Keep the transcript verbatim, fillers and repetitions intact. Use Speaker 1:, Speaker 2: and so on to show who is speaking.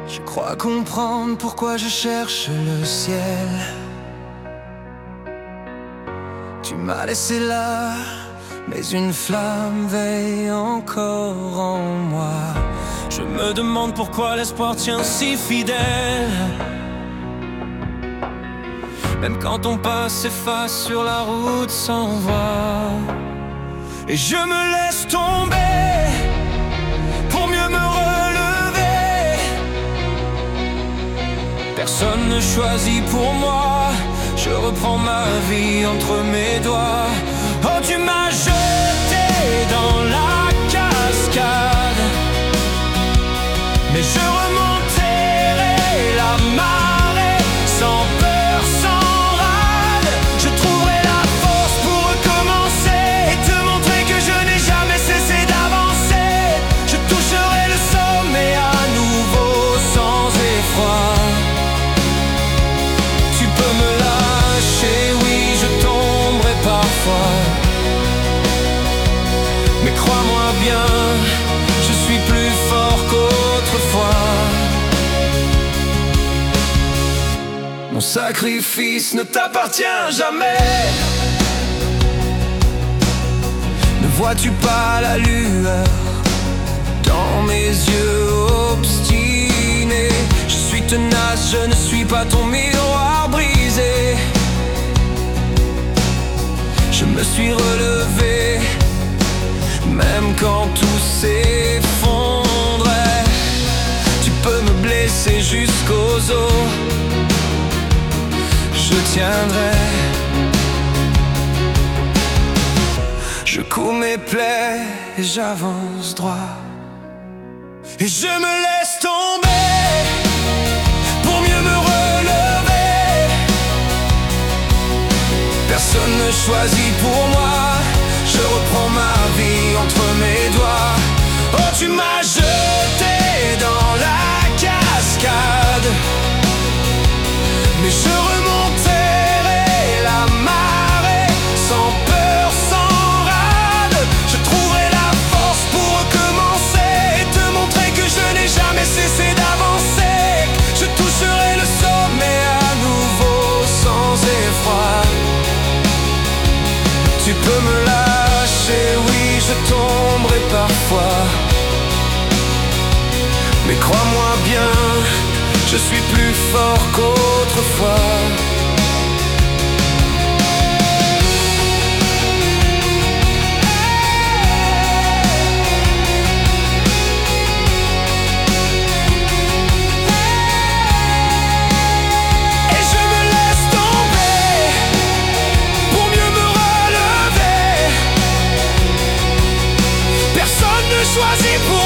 Speaker 1: Je crois comprendre pourquoi je cherche le ciel. Tu m'as laissé là, mais une flamme veille encore en moi. Je me demande pourquoi l'espoir tient si fidèle. Même quand on passe, s'efface sur la route sans voix. Et je me laisse tomber pour mieux me relever. Personne ne choisit pour moi. Je reprends ma vie entre mes doigts. Oh, tu m'as jeté dans la cascade, mais je remonterai la marée sans peur, sans rade. Je trouverai la force pour recommencer et te montrer que je n'ai jamais cessé d'avancer. Je toucherai le sommet à nouveau sans effroi. Tu peux me lâcher, oui, je tomberai parfois, mais crois-moi bien, je suis plus fort qu'autrefois. Mon sacrifice ne t'appartient jamais. Ne vois-tu pas la lueur dans mes yeux obstinés? Je suis tenace, je ne suis pas ton miroir brisé. Je me suis relevé, même quand tout s'effondrait. Tu peux me blesser jusqu'aux os, je tiendrai. Je cours mes plaies et j'avance droit. Et je me laisse tomber pour mieux me relever. Personne ne choisit pour moi. Je reprends ma vie entre mes doigts. Oh, tu m'as jeté dans la cascade, mais je remonterai la marée sans peur, sans rade. Je trouverai la force pour recommencer et te montrer que je n'ai jamais cessé d'avancer. Je toucherai le sommet à nouveau sans effroi. Tu peux me lâcher, oui, je tomberai parfois, mais crois-moi bien, je suis plus fort qu'autrefois. Et je me laisse tomber pour mieux me relever. Personne ne choisit pour